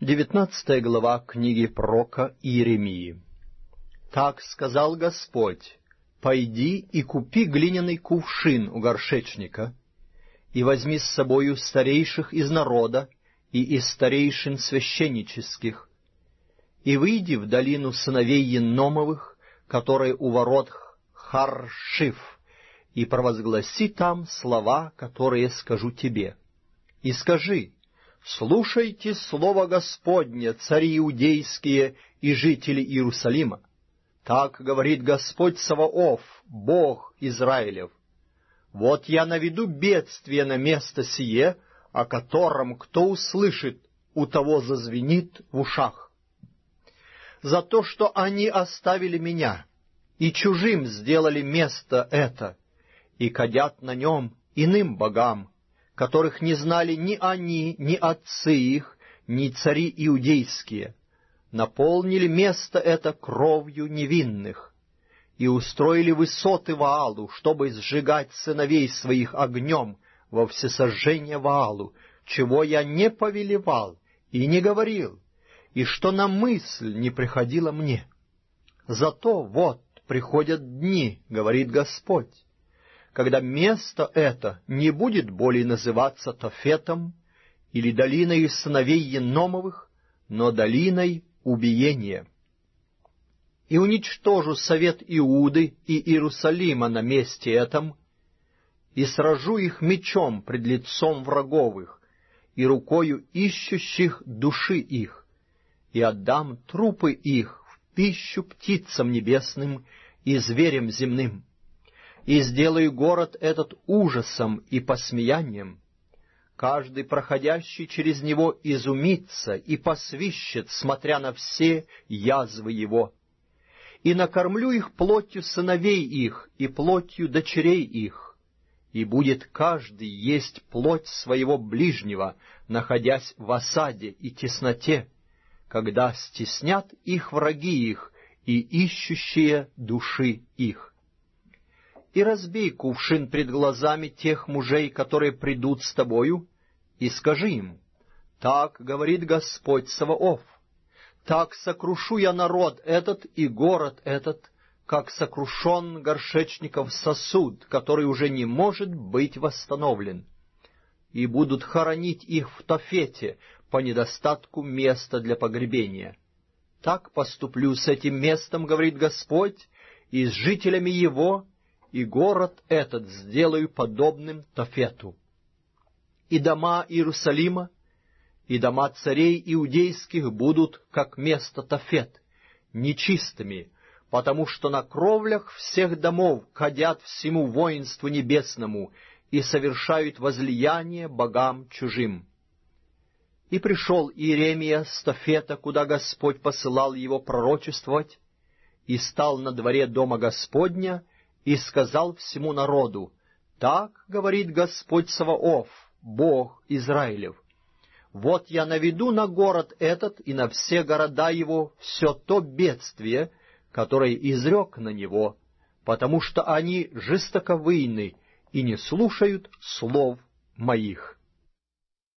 19 глава книги пророка Иеремии. «Так сказал Господь: пойди и купи глиняный кувшин у горшечника, и возьми с собою старейших из народа и из старейшин священнических, и выйди в долину сыновей Еномовых, которая у ворот Харшиф, и провозгласи там слова, которые скажу тебе. И скажи: слушайте слово Господне, цари иудейские и жители Иерусалима. Так говорит Господь Саваоф, Бог Израилев: вот я наведу бедствие на место сие, о котором кто услышит, у того зазвенит в ушах. За то, что они оставили меня, и чужим сделали место это, и кадят на нем иным богам, которых не знали ни они, ни отцы их, ни цари иудейские, наполнили место это кровью невинных, и устроили высоты Ваалу, чтобы сжигать сыновей своих огнем во всесожжение Ваалу, чего я не повелевал и не говорил, и что на мысль не приходило мне. Зато вот приходят дни, говорит Господь, когда место это не будет более называться Тофетом или долиной сыновей Еномовых, но долиной убиения. И уничтожу совет Иуды и Иерусалима на месте этом, и сражу их мечом пред лицом врагов их и рукою ищущих души их, и отдам трупы их в пищу птицам небесным и зверям земным, и сделаю город этот ужасом и посмеянием. Каждый, проходящий через него, изумится и посвищет, смотря на все язвы его. И накормлю их плотью сыновей их и плотью дочерей их, и будет каждый есть плоть своего ближнего, находясь в осаде и тесноте, когда стеснят их враги их и ищущие души их. И разбей кувшин пред глазами тех мужей, которые придут с тобою, и скажи им: так говорит Господь Саваоф, так сокрушу я народ этот и город этот, как сокрушен горшечников сосуд, который уже не может быть восстановлен, и будут хоронить их в Тофете по недостатку места для погребения. Так поступлю с этим местом, говорит Господь, и с жителями его, и город этот сделаю подобным Тофету. И дома Иерусалима, и дома царей иудейских будут, как место Тофет, нечистыми, потому что на кровлях всех домов кадят всему воинству небесному и совершают возлияние богам чужим. И пришел Иеремия с Тофета, куда Господь посылал его пророчествовать, и стал на дворе дома Господня, и сказал всему народу: так говорит Господь Саваоф, Бог Израилев: вот я наведу на город этот и на все города его все то бедствие, которое изрек на него, потому что они жестоковыйны и не слушают слов моих».